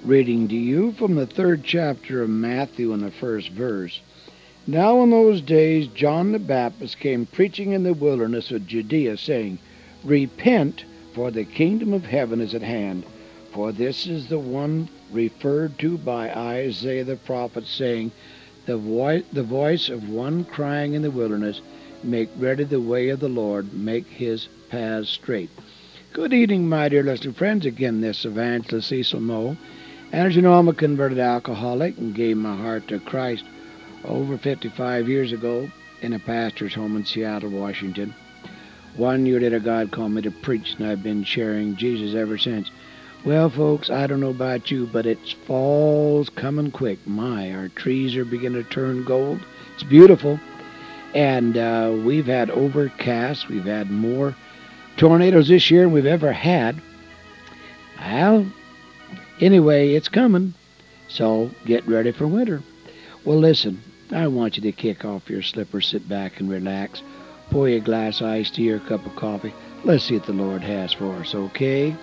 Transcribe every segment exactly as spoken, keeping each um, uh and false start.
Reading to you from the third chapter of Matthew in the first verse. Now in those days John the Baptist came preaching in the wilderness of Judea, saying, Repent, for the kingdom of heaven is at hand. For this is the one referred to by Isaiah the prophet, saying, The, vo- the voice of one crying in the wilderness, Make ready the way of the Lord, make his paths straight. Good evening, my dear listening friends. Again, this evangelist Cecil Moe. And as you know, I'm a converted alcoholic and gave my heart to Christ over fifty-five years ago in a pastor's home in Seattle, Washington. One year later, God called me to preach, and I've been sharing Jesus ever since. Well, folks, I don't know about you, but it's fall's coming quick. My, our trees are beginning to turn gold. It's beautiful. And uh, we've had overcasts. We've had more tornadoes this year than we've ever had. Well, anyway, it's coming. So get ready for winter. Well, listen, I want you to kick off your slippers, sit back and relax. Pour you a glass of iced tea or a cup of coffee. Let's see what the Lord has for us, okay?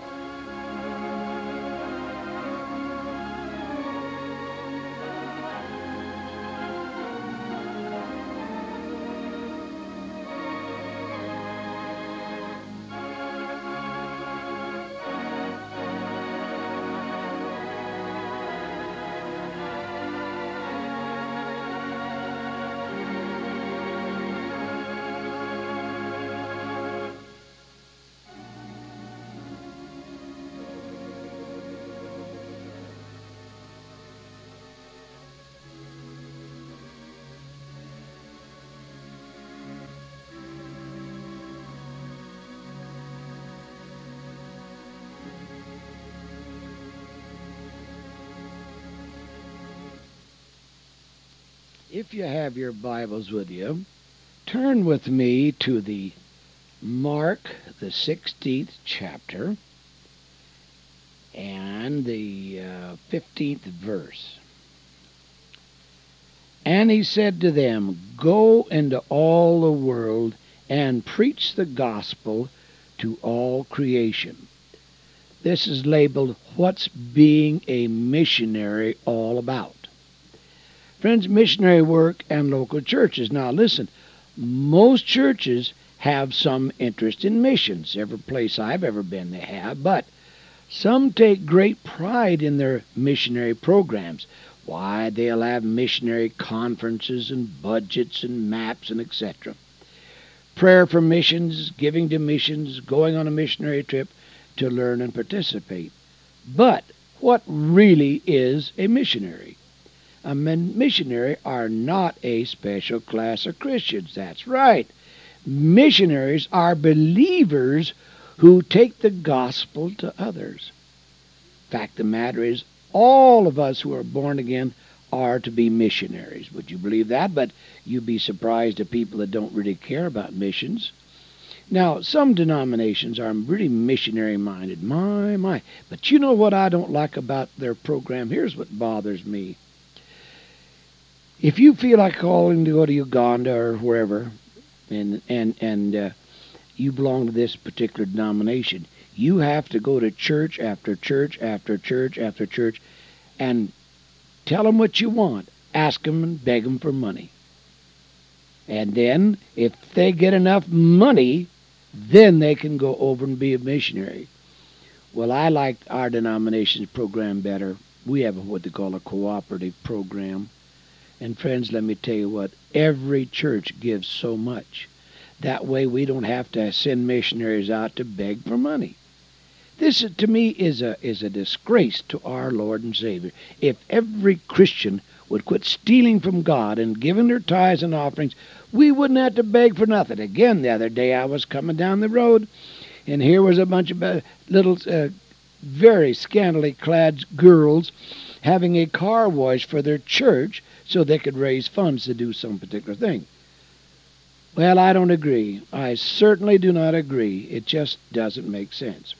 If you have your Bibles with you, turn with me to the Mark, the sixteenth chapter, and the uh, fifteenth verse. And he said to them, Go into all the world and preach the gospel to all creation. This is labeled, What's Being a Missionary All About? Friends, missionary work and local churches. Now listen, most churches have some interest in missions. Every place I've ever been they have, but some take great pride in their missionary programs. Why, they'll have missionary conferences and budgets and maps and et cetera. Prayer for missions, giving to missions, going on a missionary trip to learn and participate. But what really is a missionary? A missionary are not a special class of Christians. That's right. Missionaries are believers who take the gospel to others. Fact of the matter is, all of us who are born again are to be missionaries. Would you believe that? But you'd be surprised at people that don't really care about missions. Now, some denominations are really missionary-minded. My, my. But you know what I don't like about their program? Here's what bothers me. If you feel like calling to go to Uganda or wherever, and and and uh, you belong to this particular denomination, you have to go to church after church after church after church, and tell them what you want, ask them and beg them for money. And then, if they get enough money, then they can go over and be a missionary. Well, I like our denomination's program better. We have what they call a cooperative program. And friends, let me tell you what, every church gives so much. That way we don't have to send missionaries out to beg for money. This, to me, is a is a disgrace to our Lord and Savior. If every Christian would quit stealing from God and giving their tithes and offerings, we wouldn't have to beg for nothing. Again, the other day I was coming down the road, and here was a bunch of uh, little, uh, very scantily clad girls having a car wash for their church so they could raise funds to do some particular thing. Well, I don't agree. I certainly do not agree. It just doesn't make sense.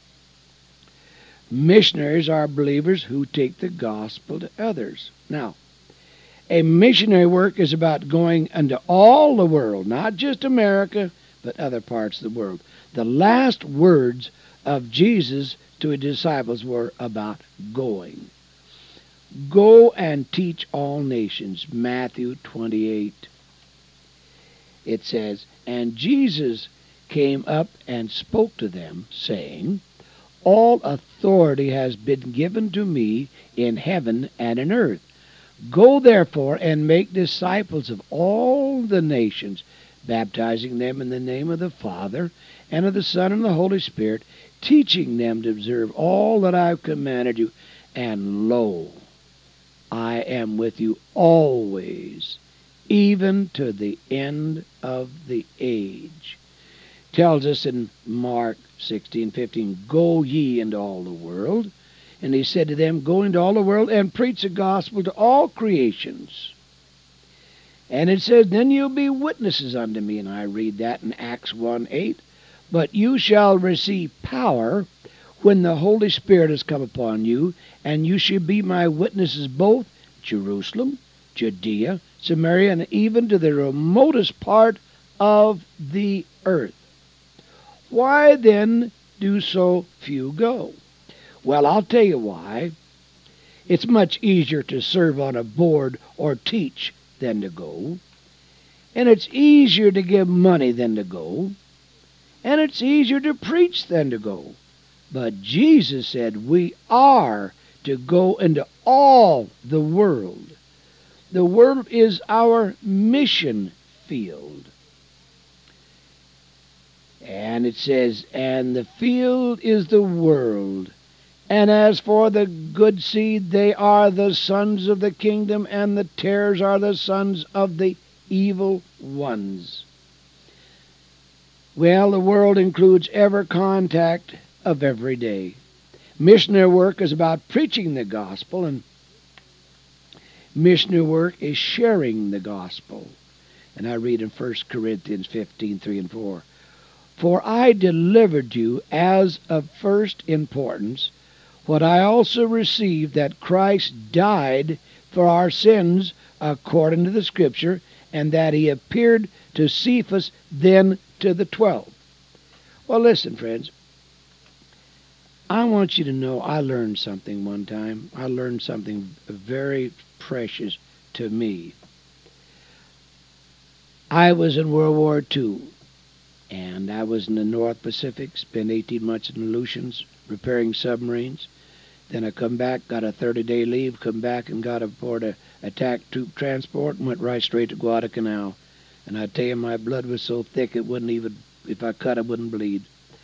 Missionaries are believers who take the gospel to others. Now, a missionary work is about going into all the world, not just America, but other parts of the world. The last words of Jesus to his disciples were about going. Go and teach all nations. Matthew twenty-eight. It says, "And Jesus came up and spoke to them, saying, All authority has been given to me in heaven and in earth. Go therefore and make disciples of all the nations, baptizing them in the name of the Father, and of the Son, and of the Holy Spirit, teaching them to observe all that I have commanded you. And lo, I am with you always, even to the end of the age." Tells us in Mark sixteen fifteen, "Go ye into all the world." And he said to them, "Go into all the world and preach the gospel to all creations." And it says, "Then you'll be witnesses unto me." And I read that in Acts one eight. "But you shall receive power when the Holy Spirit has come upon you, and you shall be my witnesses both Jerusalem, Judea, Samaria, and even to the remotest part of the earth." Why then do so few go? Well, I'll tell you why. It's much easier to serve on a board or teach than to go. And it's easier to give money than to go. And it's easier to preach than to go. But Jesus said we are to go into all the world. The world is our mission field. And it says, "And the field is the world. And as for the good seed, they are the sons of the kingdom, and the tares are the sons of the evil ones." Well, the world includes every contact of every day. Missionary work is about preaching the gospel, and missionary work is sharing the gospel. And I read in First Corinthians fifteen three and four, "For I delivered you as of first importance what I also received, that Christ died for our sins according to the Scripture, and that he appeared to Cephas, then to the twelve." Well, listen, friends. I want you to know I learned something one time. I learned something very precious to me. I was in World War Two, and I was in the North Pacific, spent eighteen months in the Aleutians repairing submarines. Then I come back, got a thirty-day leave, come back and got aboard a attack troop transport and went right straight to Guadalcanal. And I tell you, my blood was so thick it wouldn't even, if I cut, it wouldn't bleed.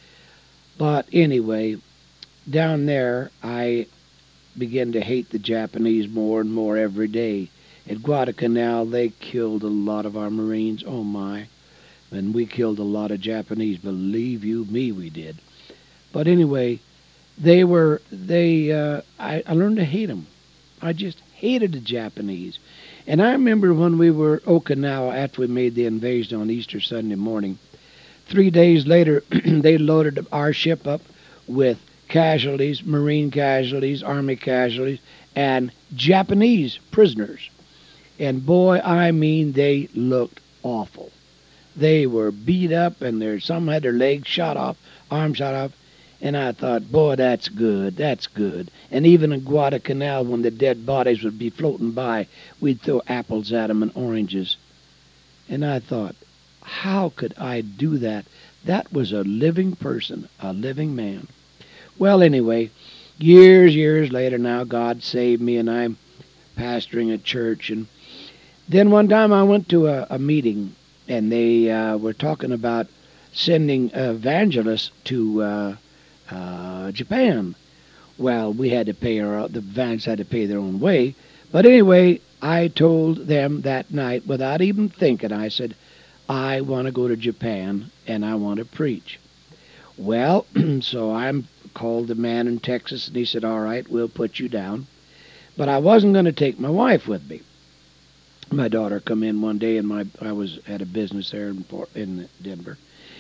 But anyway, down there, I began to hate the Japanese more and more every day. At Guadalcanal, they killed a lot of our Marines. Oh, my. And we killed a lot of Japanese. Believe you me, we did. But anyway, they were, they, uh, I, I learned to hate them. I just hated the Japanese. And I remember when we were Okinawa, after we made the invasion on Easter Sunday morning, three days later, they loaded our ship up with casualties, Marine casualties, Army casualties, and Japanese prisoners. And boy, I mean, they looked awful. They were beat up, and there, some had their legs shot off, arms shot off. And I thought, boy, that's good, that's good. And even in Guadalcanal, when the dead bodies would be floating by, we'd throw apples at them and oranges. And I thought, how could I do that? That was a living person, a living man. Well, anyway, years, years later now, God saved me, and I'm pastoring a church. And then one time I went to a, a meeting, and they uh, were talking about sending evangelists to uh, uh, Japan. Well, we had to pay our, the evangelists had to pay their own way. But anyway, I told them that night, without even thinking, I said, I want to go to Japan, and I want to preach. Well, so I called the man in Texas, and he said, all right, we'll put you down. But I wasn't going to take my wife with me. My daughter come in one day, and my I was at a business there in, in Denver.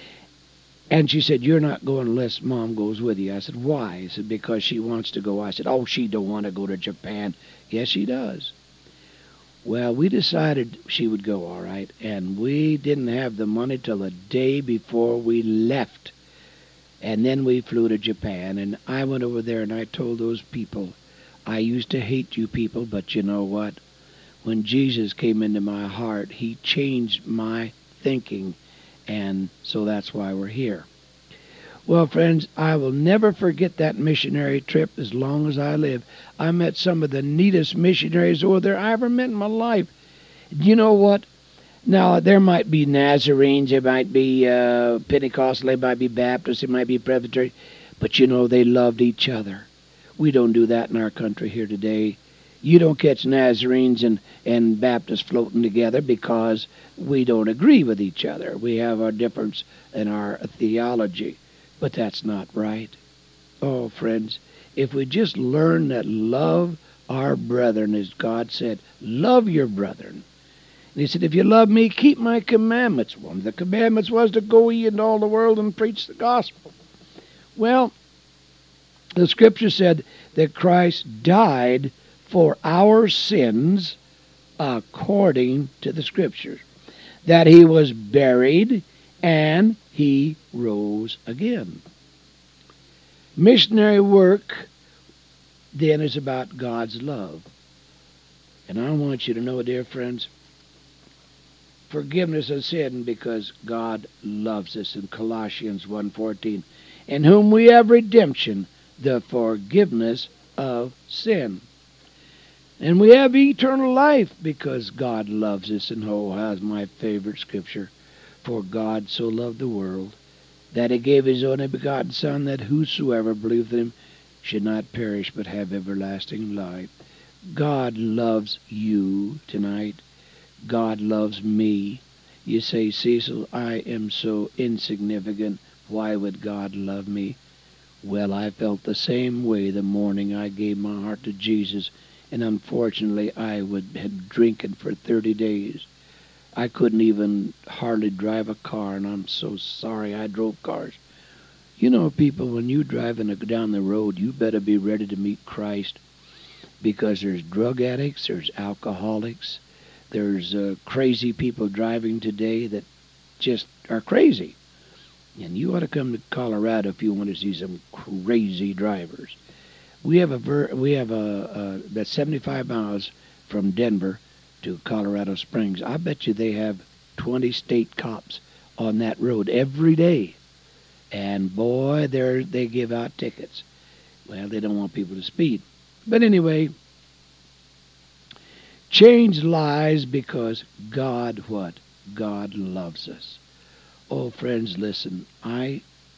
And she said, you're not going unless Mom goes with you. I said, why? He said, because she wants to go. I said, oh, she don't want to go to Japan. Yes, she does. Well, we decided she would go, all right, and we didn't have the money till the day before we left. And then we flew to Japan, and I went over there and I told those people, I used to hate you people, but you know what? When Jesus came into my heart, he changed my thinking, and so that's why we're here. Well, friends, I will never forget that missionary trip as long as I live. I met some of the neatest missionaries over there I ever met in my life. You know what? Now, there might be Nazarenes, there might be uh, Pentecostal, there might be Baptists, there might be Presbyterian, but you know, they loved each other. We don't do that in our country here today. You don't catch Nazarenes and, and Baptists floating together because we don't agree with each other. We have our difference in our theology, but that's not right. Oh, friends, if we just learn that love our brethren, as God said, love your brethren. And he said, if you love me, keep my commandments. One of the commandments was to go ye into all the world and preach the gospel. Well, the scripture said that Christ died for our sins according to the scriptures, that he was buried and he rose again. Missionary work then is about God's love. And I want you to know, dear friends, forgiveness of sin because God loves us in Colossians one fourteen, in whom we have redemption, the forgiveness of sin. And we have eternal life because God loves us. And oh, how's my favorite scripture? For God so loved the world that he gave his only begotten Son, that whosoever believeth in him should not perish but have everlasting life. God loves you tonight. God loves me. You say, Cecil, I am so insignificant. Why would God love me? Well, I felt the same way the morning I gave my heart to Jesus, and unfortunately I would had been drinking for thirty days. I couldn't even hardly drive a car, and I'm so sorry I drove cars. You know, people, when you driving down the road, you better be ready to meet Christ, because there's drug addicts, there's alcoholics, there's uh, crazy people driving today that just are crazy. And you ought to come to Colorado if you want to see some crazy drivers. We have a ver- we have a, a that's seventy-five miles from Denver to Colorado Springs. I bet you they have twenty state cops on that road every day. And boy, they they give out tickets. Well, they don't want people to speed. But anyway, change lies because God what? God loves us. Oh, friends, listen. I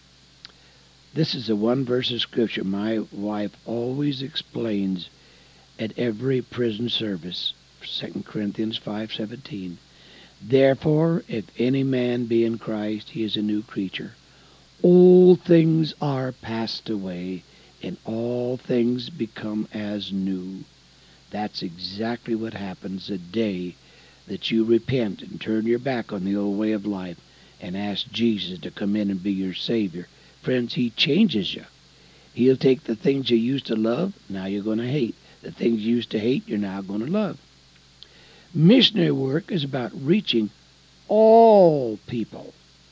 This is a one verse of scripture my wife always explains at every prison service. Second Corinthians five seventeen. Therefore, if any man be in Christ, he is a new creature. All things are passed away, and all things become as new. That's exactly what happens the day that you repent and turn your back on the old way of life and ask Jesus to come in and be your Savior. Friends, he changes you. He'll take the things you used to love, now you're going to hate. The things you used to hate, you're now going to love. Missionary work is about reaching all people.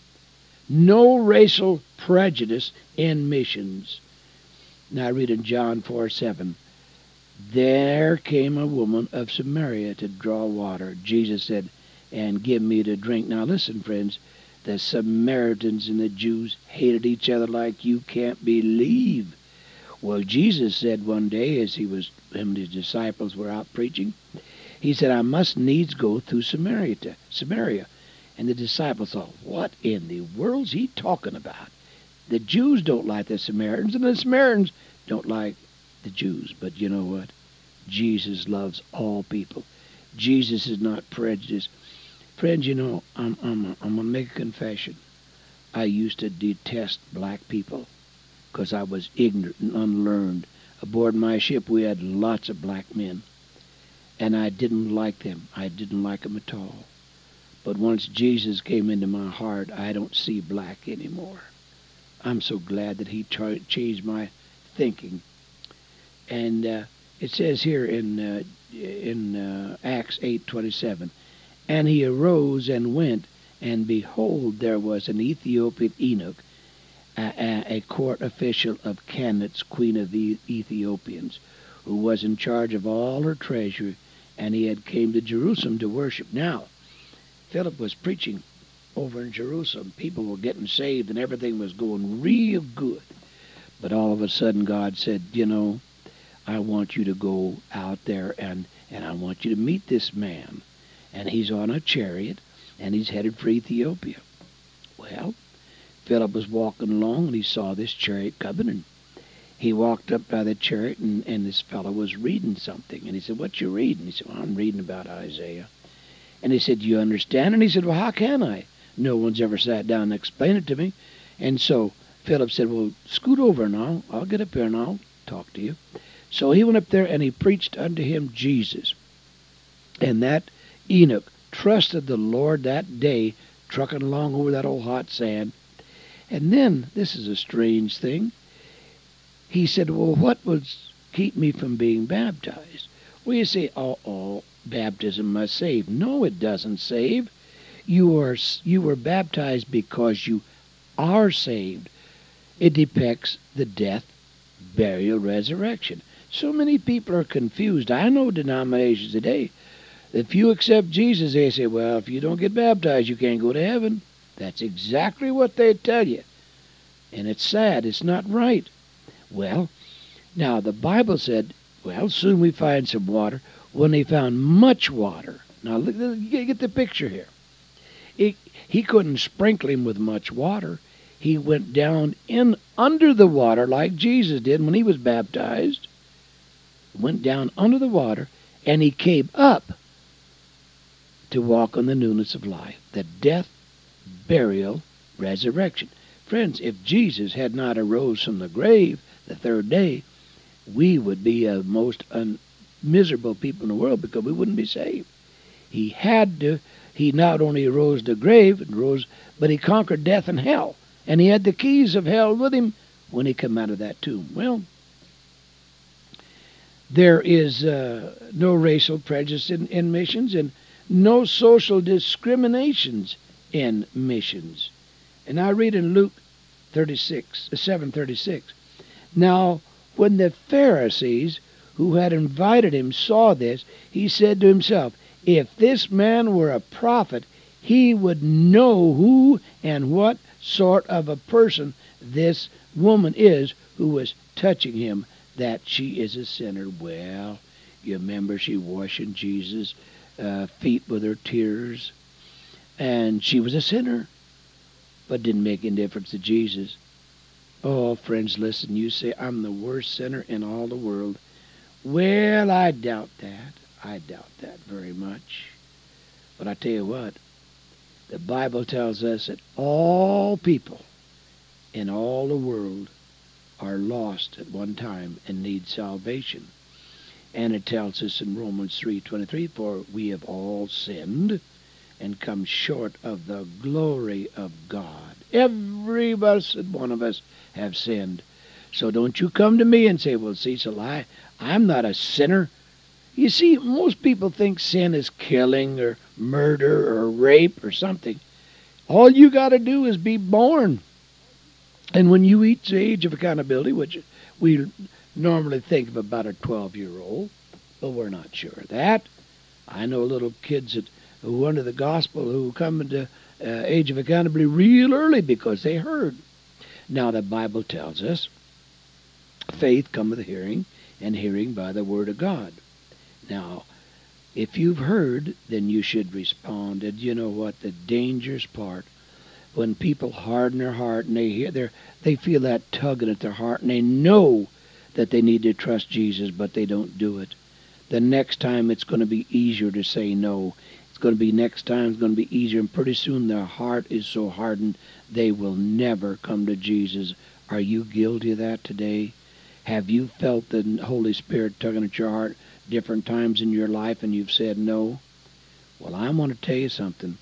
No racial prejudice in missions. Now I read in John four seven. There came a woman of Samaria to draw water. Jesus said, and give me to drink. Now listen, friends, the Samaritans and the Jews hated each other like you can't believe. Well, Jesus said one day as he was, him and his disciples were out preaching, he said, I must needs go through Samaria. To, Samaria. And the disciples thought, what in the world's he talking about? The Jews don't like the Samaritans, and the Samaritans don't like the Jews. But you know what? Jesus loves all people. Jesus is not prejudiced. Friends, you know, I'm, I'm, I'm going to make a confession. I used to detest black people because I was ignorant and unlearned. Aboard my ship, we had lots of black men, and I didn't like them. I didn't like them at all. But once Jesus came into my heart, I don't see black anymore. I'm so glad that he tra- changed my thinking. And uh, it says here in uh, in uh, Acts eight twenty-seven, and he arose and went, and behold, there was an Ethiopian eunuch, a, a, a court official of Candace, queen of the Ethiopians, who was in charge of all her treasure, and he had came to Jerusalem to worship. Now, Philip was preaching over in Jerusalem. People were getting saved, and everything was going real good. But all of a sudden, God said, you know, I want you to go out there, and, and I want you to meet this man. And he's on a chariot, and he's headed for Ethiopia. Well, Philip was walking along, and he saw this chariot coming, and he walked up by the chariot, and, and this fellow was reading something. And he said, what you reading? He said, well, I'm reading about Isaiah. And he said, do you understand? And he said, well, how can I? No one's ever sat down and explained it to me. And so Philip said, well, scoot over now. I'll get up here and I'll talk to you. So he went up there and he preached unto him Jesus. And that Enoch trusted the Lord that day, trucking along over that old hot sand. And then, this is a strange thing, he said, well, what would keep me from being baptized? Well, you say, oh, oh, baptism must save. No, it doesn't save. You are you were baptized because you are saved. It depicts the death, burial, resurrection. So many people are confused. I know denominations today. If you accept Jesus, they say, well, if you don't get baptized, you can't go to heaven. That's exactly what they tell you. And it's sad. It's not right. Well, now the Bible said, well, soon we find some water. When they found much water. Now, look, you get the picture here. It, he couldn't sprinkle him with much water. He went down in under the water like Jesus did when he was baptized. Went down under the water, and he came up to walk on the newness of life, the death, burial, resurrection. Friends, if Jesus had not arose from the grave the third day, we would be a most un- miserable people in the world because we wouldn't be saved. He had to, he not only arose the grave, and rose, but he conquered death and hell. And he had the keys of hell with him when he came out of that tomb. Well, there is uh, no racial prejudice in, in missions, and no social discriminations in missions. And I read in Luke thirty-six, seven thirty-six. Now, when the Pharisees who had invited him saw this, he said to himself, if this man were a prophet, he would know who and what sort of a person this woman is who was touching him, that she is a sinner. Well, you remember she washing Jesus' uh, feet with her tears, and she was a sinner, but didn't make any difference to Jesus. Oh, friends, listen, you say, I'm the worst sinner in all the world. Well, I doubt that. I doubt that very much. But I tell you what, the Bible tells us that all people in all the world are lost at one time and need salvation. And it tells us in Romans three twenty-three, for we have all sinned and come short of the glory of God. Every blessed one of us have sinned. So don't you come to me and say, well, Cecil, I, I'm not a sinner. You see, most people think sin is killing or murder or rape or something. All you got to do is be born. And when you reach the age of accountability, which we normally think of about a twelve-year-old, but we're not sure of that. I know little kids that, who under the gospel who come into uh, age of accountability real early because they heard. Now the Bible tells us, faith cometh hearing, and hearing by the word of God. Now, if you've heard, then you should respond. And you know what? The dangerous part, when people harden their heart and they hear their, they feel that tugging at their heart, and they know that they need to trust Jesus, but they don't do it. The next time it's going to be easier to say no. It's going to be next time it's going to be easier, and pretty soon their heart is so hardened they will never come to Jesus. Are you guilty of that today? Have you felt the Holy Spirit tugging at your heart different times in your life and you've said no? Well, I want to tell you something.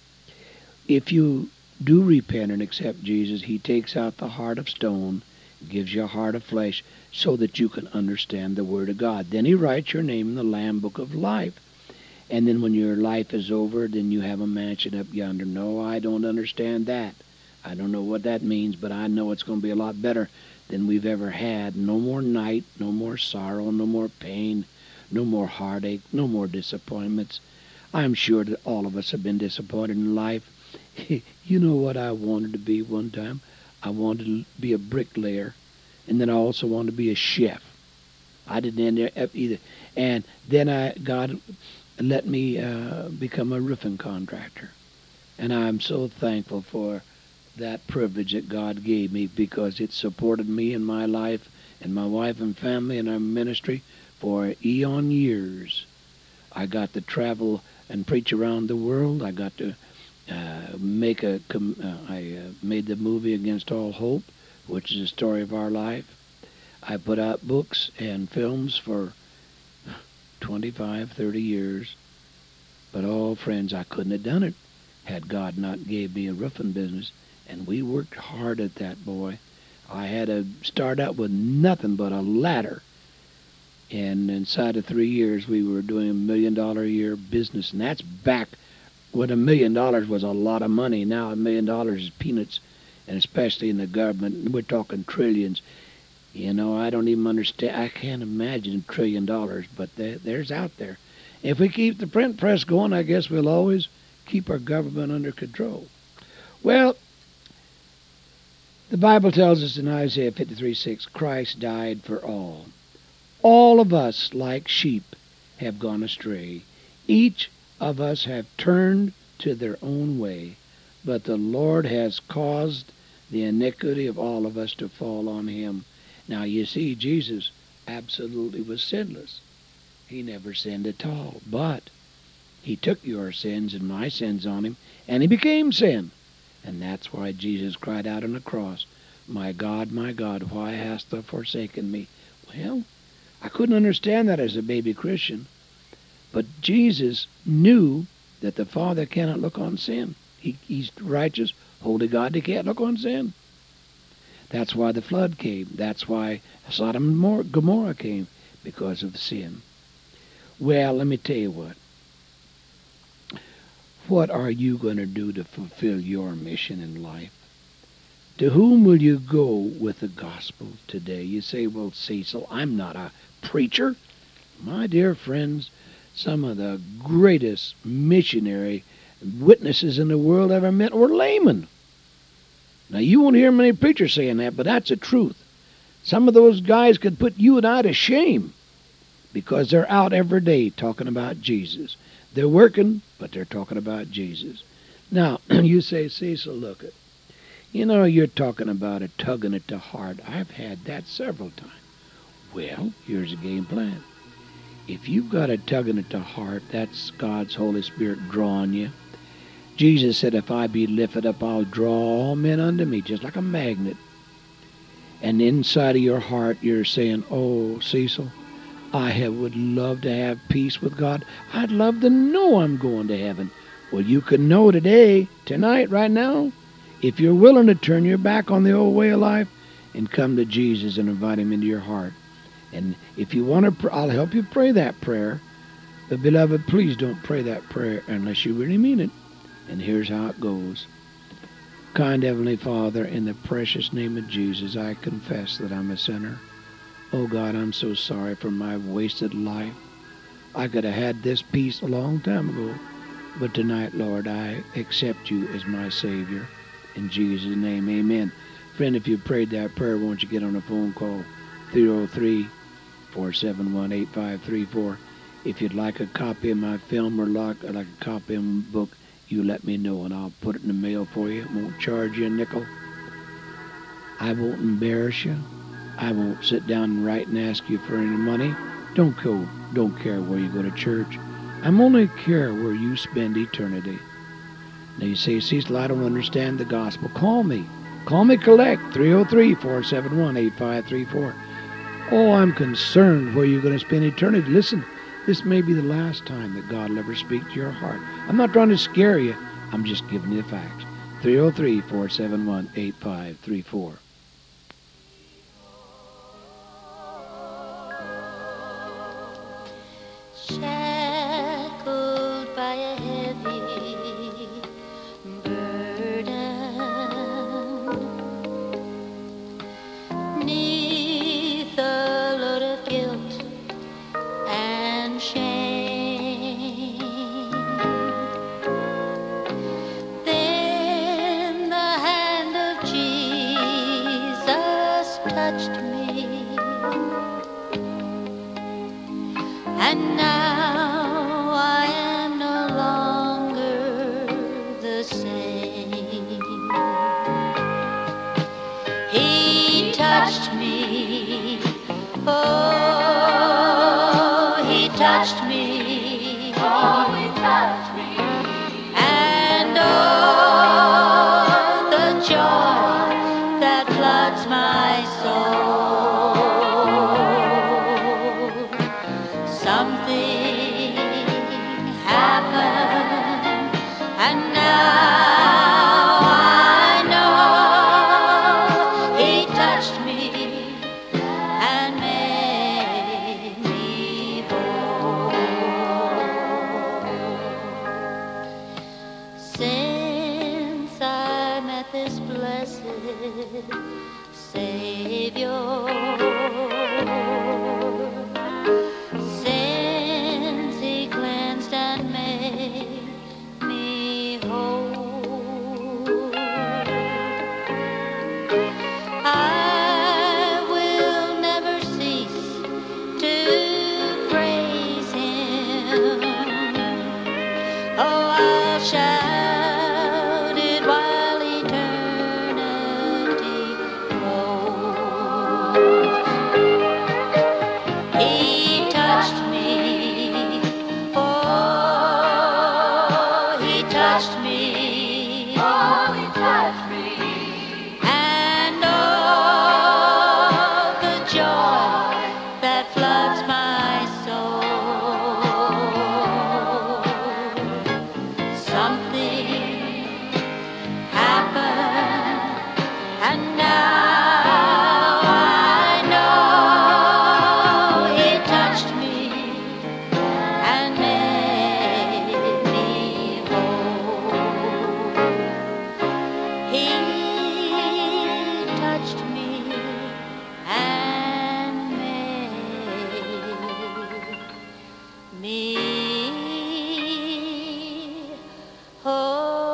If you do repent and accept Jesus, he takes out the heart of stone, gives you a heart of flesh, so that you can understand the Word of God. Then he writes your name in the Lamb Book of Life. And then when your life is over, then you have a mansion up yonder. No, I don't understand that. I don't know what that means, but I know it's going to be a lot better than we've ever had. No more night, no more sorrow, no more pain, no more heartache, no more disappointments. I'm sure that all of us have been disappointed in life. You know what I wanted to be one time? I wanted to be a bricklayer, and then I also wanted to be a chef. I didn't end there either. And then I God let me uh, become a roofing contractor. And I'm so thankful for that privilege that God gave me because it supported me in my life and my wife and family and our ministry for eon years. I got to travel and preach around the world. I got to uh, make a. Com- uh, I uh, made the movie Against All Hope, which is the story of our life. I put out books and films for twenty-five, thirty years. But oh, friends, I couldn't have done it had God not gave me a roofing business. And we worked hard at that, boy. I had to start out with nothing but a ladder. And inside of three years, we were doing a million dollar a year business. And that's back when a million dollars was a lot of money. Now a million dollars is peanuts. And especially in the government, we're talking trillions. You know, I don't even understand. I can't imagine a trillion dollars, but there, there's out there. If we keep the print press going, I guess we'll always keep our government under control. Well, the Bible tells us in Isaiah fifty-three six, Christ died for all. All of us, like sheep, have gone astray. Each of us have turned to their own way, but the Lord has caused the iniquity of all of us to fall on him. Now, you see, Jesus absolutely was sinless. He never sinned at all, but he took your sins and my sins on him, and he became sin. And that's why Jesus cried out on the cross, My God, my God, why hast thou forsaken me? Well, I couldn't understand that as a baby Christian, but Jesus knew that the Father cannot look on sin. He, he's righteous, holy God, he can't look on sin. That's why the flood came. That's why Sodom and Gomorrah came, because of sin. Well, let me tell you what. What are you going to do to fulfill your mission in life? To whom will you go with the gospel today? You say, well, Cecil, I'm not a preacher. My dear friends, some of the greatest missionary witnesses in the world ever met were laymen. Now, you won't hear many preachers saying that, but that's the truth. Some of those guys could put you and I to shame because they're out every day talking about Jesus. They're working, but they're talking about Jesus. Now, you say, Cecil, look, you know, you're talking about it, tugging at the heart. I've had that several times. Well, here's a game plan. If you've got a tugging at the heart, that's God's Holy Spirit drawing you. Jesus said, if I be lifted up, I'll draw all men unto me, just like a magnet. And inside of your heart, you're saying, oh, Cecil, I have, would love to have peace with God. I'd love to know I'm going to heaven. Well, you can know today, tonight, right now, if you're willing to turn your back on the old way of life and come to Jesus and invite him into your heart. And if you want to, I'll help you pray that prayer. But, beloved, please don't pray that prayer unless you really mean it. And here's how it goes. Kind Heavenly Father, in the precious name of Jesus, I confess that I'm a sinner. Oh God, I'm so sorry for my wasted life. I could have had this peace a long time ago. But tonight, Lord, I accept you as my Savior. In Jesus' name, amen. Friend, if you prayed that prayer, won't you get on a phone call, three oh three, four seven one, eight five three four. If you'd like a copy of my film or like, like a copy of my book, you let me know and I'll put it in the mail for you. It won't charge you a nickel. I won't embarrass you. I won't sit down and write and ask you for any money. Don't go, don't care where you go to church. I'm only care where you spend eternity. Now you say, Cecil, I don't understand the gospel. Call me. Call me collect, three oh three, four seven one, eight five three four. Oh, I'm concerned where you're going to spend eternity. Listen, this may be the last time that God will ever speak to your heart. I'm not trying to scare you. I'm just giving you the facts. three oh three, four seven one, eight five three four. Shackled by a heavy burden, same. He touched me, oh, he touched me, oh, he touched me, and oh, the joy that floods my soul. Something happened, and now Savior, since he cleansed and made me whole, I will never cease to praise him. Oh, I'll shout it while eternity rolls. He touched me, oh, he touched me, oh, he touched me, and oh, the joy that floods my soul. Something happened, and now me whole.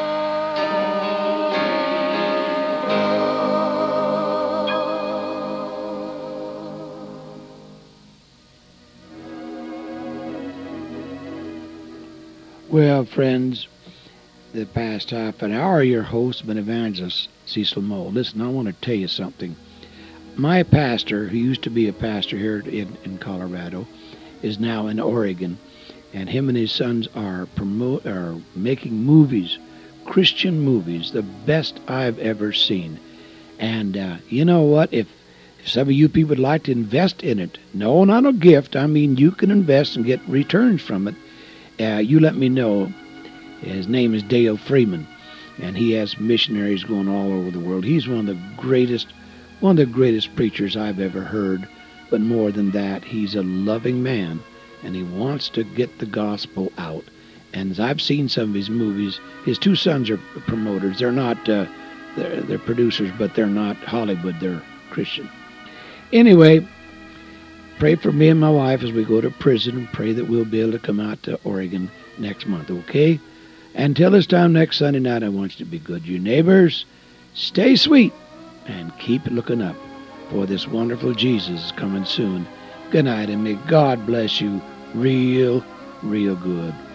Well, friends, the past half an hour, your host has been Evangelist Cecil Moe. Listen, I want to tell you something. My pastor, who used to be a pastor here in, in Colorado, is now in Oregon, and him and his sons are promote are making movies, Christian movies, the best I've ever seen. And uh, you know what? If, if some of you people would like to invest in it, no, not a gift. I mean, you can invest and get returns from it. Uh, you let me know. His name is Dale Freeman, and he has missionaries going all over the world. He's one of the greatest, one of the greatest preachers I've ever heard. But more than that, he's a loving man, and he wants to get the gospel out. And as I've seen some of his movies, his two sons are promoters. They're not, uh, they're, they're producers, but they're not Hollywood. They're Christian. Anyway, pray for me and my wife as we go to prison, and pray that we'll be able to come out to Oregon next month, okay? Until this time next Sunday night, I want you to be good. You neighbors, stay sweet and keep looking up, for this wonderful Jesus is coming soon. Good night, and may God bless you real, real good.